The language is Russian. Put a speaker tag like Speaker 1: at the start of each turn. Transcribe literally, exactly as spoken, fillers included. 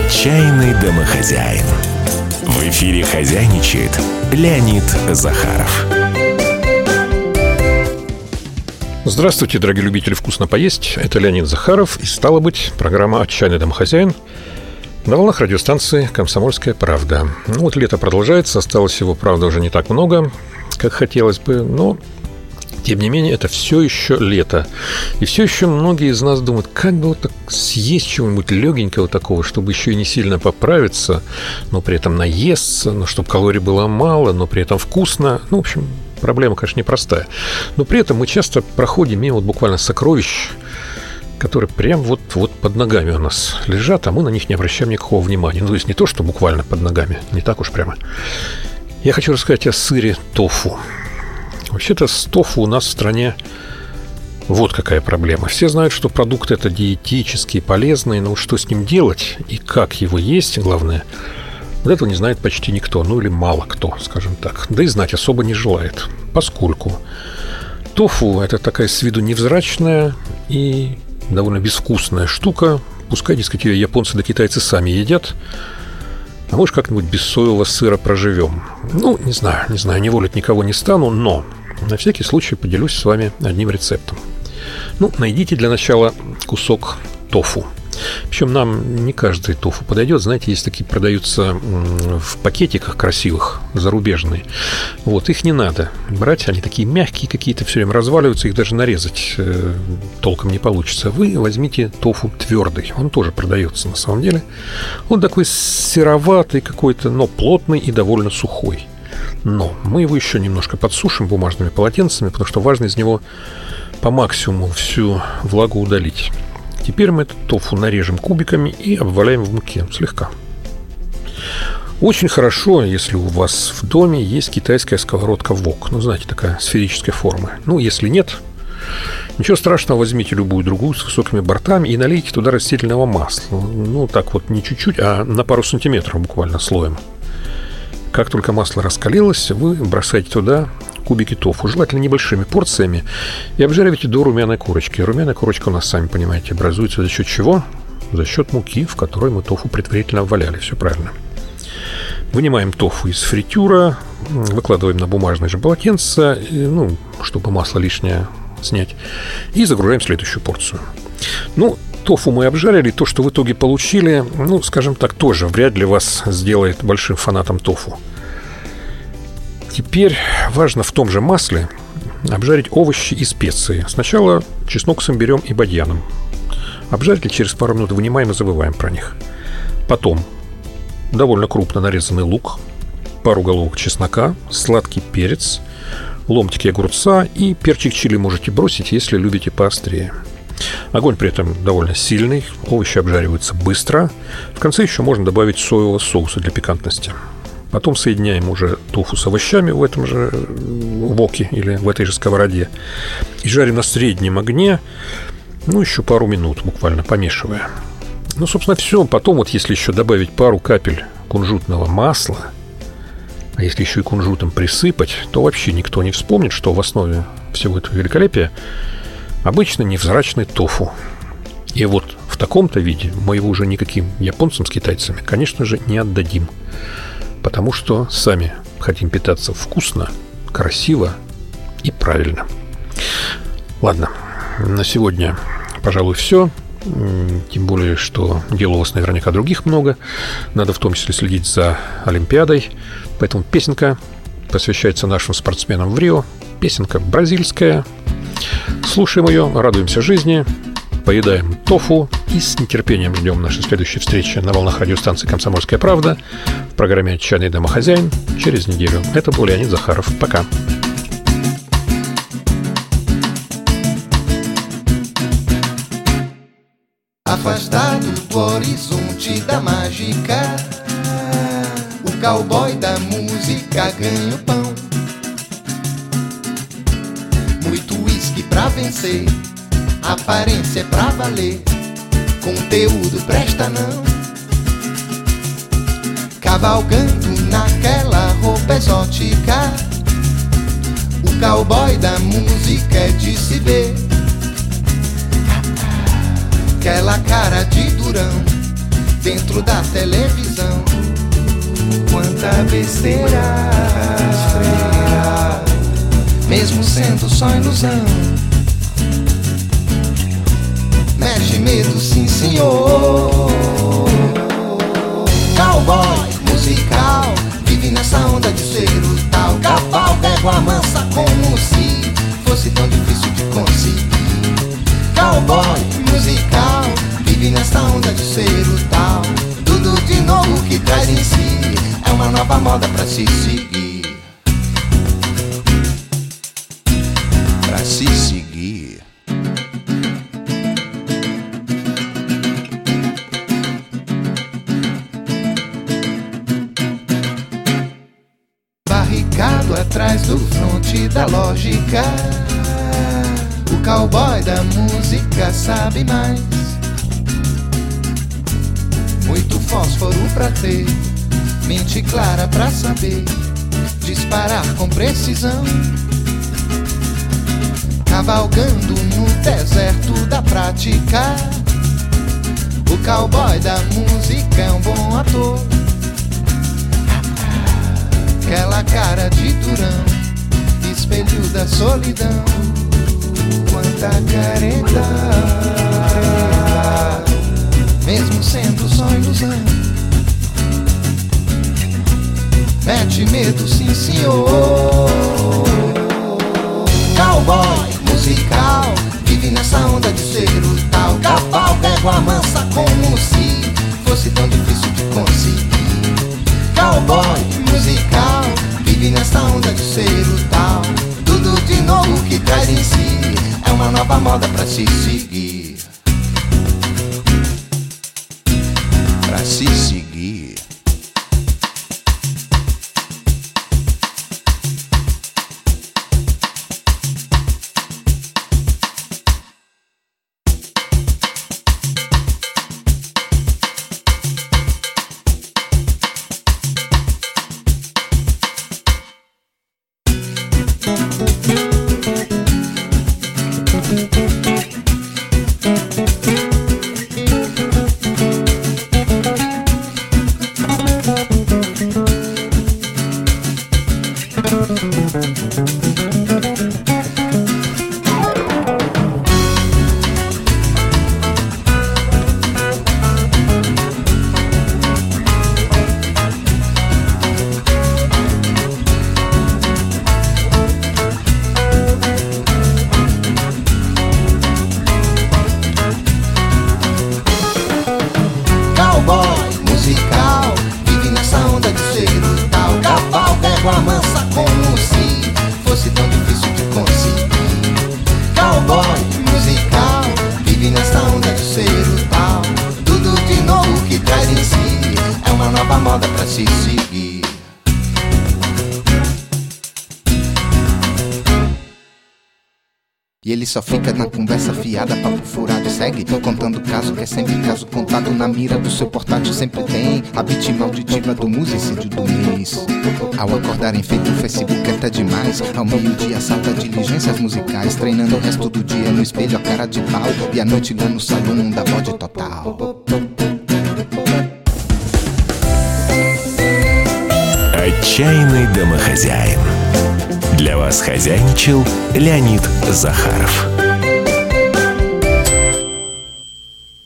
Speaker 1: Отчаянный домохозяин. В эфире хозяйничает Леонид Захаров.
Speaker 2: Здравствуйте, дорогие любители вкусно поесть. Это Леонид Захаров. И стало быть, программа «Отчаянный домохозяин» на волнах радиостанции «Комсомольская правда». Ну, вот лето продолжается. Осталось его, правда, уже не так много, как хотелось бы. Но, тем не менее, это все еще лето. И все еще многие из нас думают, как бы вот так съесть чего-нибудь легенького такого, чтобы еще и не сильно поправиться, но при этом наесться, но чтобы калорий было мало, но при этом вкусно. Ну, в общем, проблема, конечно, непростая. Но при этом мы часто проходим мимо вот буквально сокровищ, которые прям вот, вот под ногами у нас лежат, а мы на них не обращаем никакого внимания. Ну, то есть не то, что буквально под ногами, не так уж прямо. Я хочу рассказать о сыре тофу. Вообще-то с тофу у нас в стране вот какая проблема. Все знают, что продукт это диетический, полезный, но что с ним делать и как его есть, главное, вот этого не знает почти никто, ну или мало кто, скажем так. Да и знать особо не желает, поскольку тофу – это такая с виду невзрачная и довольно безвкусная штука. Пускай, дескать, ее японцы да китайцы сами едят, а мы уж как-нибудь без соевого сыра проживем. Ну, не знаю, не знаю, не волить никого не стану, но на всякий случай поделюсь с вами одним рецептом. Ну, найдите для начала кусок тофу. Причем нам не каждый тофу подойдет. Знаете, есть такие, продаются в пакетиках красивых, зарубежные. Вот, их не надо брать. Они такие мягкие какие-то, все время разваливаются. Их даже нарезать э, толком не получится. Вы возьмите тофу твердый. Он тоже продается на самом деле. Он такой сероватый какой-то, но плотный и довольно сухой. Но мы его еще немножко подсушим бумажными полотенцами, потому что важно из него по максимуму всю влагу удалить. Теперь мы этот тофу нарежем кубиками и обваляем в муке слегка. Очень хорошо, если у вас в доме есть китайская сковородка вок. Ну, знаете, такая сферической формы. Ну, если нет, ничего страшного, возьмите любую другую с высокими бортами и налейте туда растительного масла. Ну, так вот, не чуть-чуть, а на пару сантиметров буквально слоем. Как только масло раскалилось, вы бросаете туда кубики тофу, желательно небольшими порциями, и обжаривайте до румяной корочки. Румяная корочка у нас, сами понимаете, образуется за счет чего? За счет муки, в которой мы тофу предварительно обваляли. Все правильно. Вынимаем тофу из фритюра, выкладываем на бумажное же полотенце, ну, чтобы масло лишнее снять, и загружаем следующую порцию. Ну, тофу мы обжарили, то, что в итоге получили, ну, скажем так, тоже вряд ли вас сделает большим фанатом тофу. Теперь важно в том же масле обжарить овощи и специи. Сначала чеснок с имбирем и бадьяном. Обжарили, через пару минут вынимаем и забываем про них. Потом довольно крупно нарезанный лук, пару головок чеснока, сладкий перец, ломтики огурца и перчик чили можете бросить, если любите поострее. Огонь при этом довольно сильный, овощи обжариваются быстро. В конце еще можно добавить соевого соуса для пикантности. Потом соединяем уже тофу с овощами в этом же воке или в этой же сковороде и жарим на среднем огне, ну, еще пару минут буквально, помешивая. Ну, собственно, все. Потом вот если еще добавить пару капель кунжутного масла, а если еще и кунжутом присыпать, то вообще никто не вспомнит, что в основе всего этого великолепия обычный невзрачный тофу. И вот в таком-то виде мы его уже никаким японцам с китайцами, конечно же, не отдадим. Потому что сами хотим питаться вкусно, красиво и правильно. Ладно, на сегодня, пожалуй, все. Тем более, что дел у вас наверняка других много. Надо в том числе следить за Олимпиадой. Поэтому песенка посвящается нашим спортсменам в Рио. Песенка бразильская. Слушаем ее, радуемся жизни, поедаем тофу и с нетерпением ждем нашей следующей встречи на волнах радиостанции «Комсомольская правда» в программе «Отчаянный домохозяин» через неделю. Это был Леонид Захаров. Пока.
Speaker 3: Afastado do horizonte da mágica, o cowboy da música ganha o pão. Muito uísque pra vencer, aparência é pra valer, conteúdo presta não. Cavalgando naquela roupa exótica, o cowboy da música é de se ver. Aquela cara de durão dentro da televisão. Quanta besteira, besteira, mesmo sendo só ilusão. Mexe medo, sim senhor. Cowboy musical, vive nessa onda de ser o tal. Cavalga égua mansa como se fosse tão difícil de conseguir. Cowboy musical, vive nessa onda de ser o tal. Tudo de novo que traz em si é uma nova moda pra se seguir. Pra se seguir. Barricado atrás do fronte da lógica, o cowboy da música sabe mais. Muito fósforo pra ter mente clara pra saber disparar com precisão. Cavalgando no deserto da prática, o cowboy da música é um bom ator. Aquela cara de durão, espelho da solidão. Quanta careta, mesmo sendo só ilusão. Mete medo, sim senhor. Cowboy musical, vive nessa onda de ser o tal. Cavalga égua mansa como se fosse tão difícil de conseguir. Cowboy musical, vive nessa onda de ser o tal. Tudo de novo que traz em si é uma nova moda pra se seguir. Pra se seguir. E ele só fica na conversa fiada, papo furado e segue contando caso que é sempre caso contado na mira do seu portátil. Sempre tem a beat malditiva do musicídio do mês. Ao acordar em feito o Facebook até demais. Ao meio-dia salta diligências musicais, treinando o resto do dia no espelho a cara de pau. E à noite lá no salão da bode total.
Speaker 1: Отчаянный домохозяин. Для вас хозяйничал Леонид Захаров.